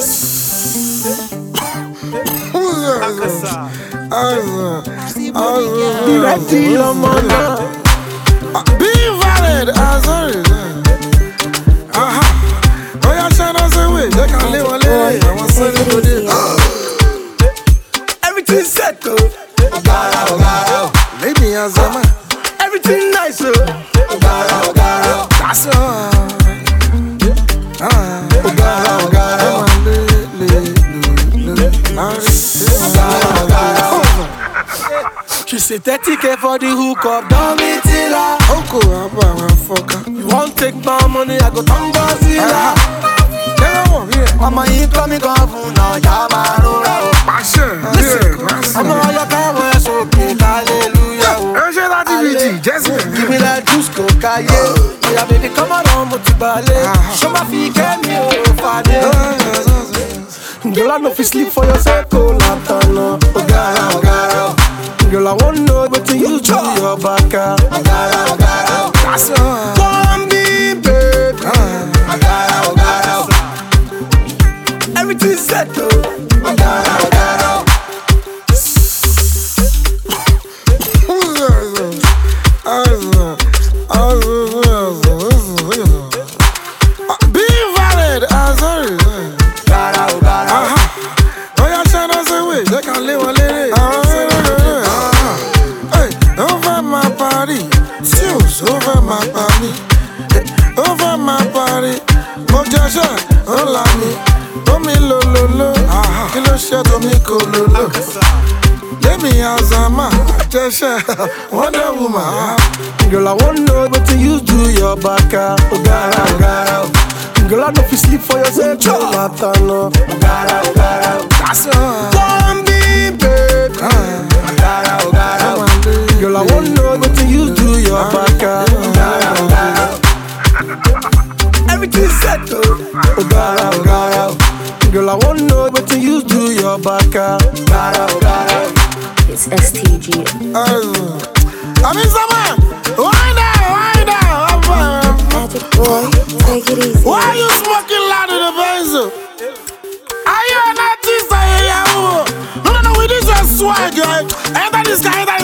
Be valid as always. Oh, yeah, shine us away. They can live a lady. I want something to do. Everything set, though. Lady as a man. Everything nice, though. That's all. She say 30K for the hookup, don't be tiller. Oko, I buy my fucker. You won't take my money, I go turn Godzilla. Mama, you call me governor, now Yamarura. Listen, I'm all your power, so big, hallelujah. Give me that juice, coca, yeah. Yeah, baby, come on, Motibale. Show my feet, get me over there. Girl, I know if you sleep for yourself, oh, Latano. Ogara. Girl, I wanna know what to use to your back. Ogara. That's all. Come be, babe. Ogara. Everything's set, though. Ogara. Be valid as always. Oh, yeah, shine us away. They can live a lady. Over my body, seals over my body, over my body. Oh, Jasha, oh, Lami, oh, me lo, kilo shit, oh, me ko lo. Let me as a man, Jasha, Wonder Woman. Girl, I wanna know what to use to your back. Ogara. Girl, I know if you sleep for yourself, oh, Latano. Ogara. That's all. Come be, babe. Ogara. Girl, I wanna know what to use to your back. Everything's set, though. Ogara. Girl, I wanna know what to use to your back. Ogara. It's STG. I mean, someone, wind down. Magic boy, take it easy. Why are you smoking loud in the benzo? Are you an artist? No, with this swag, enter this guy,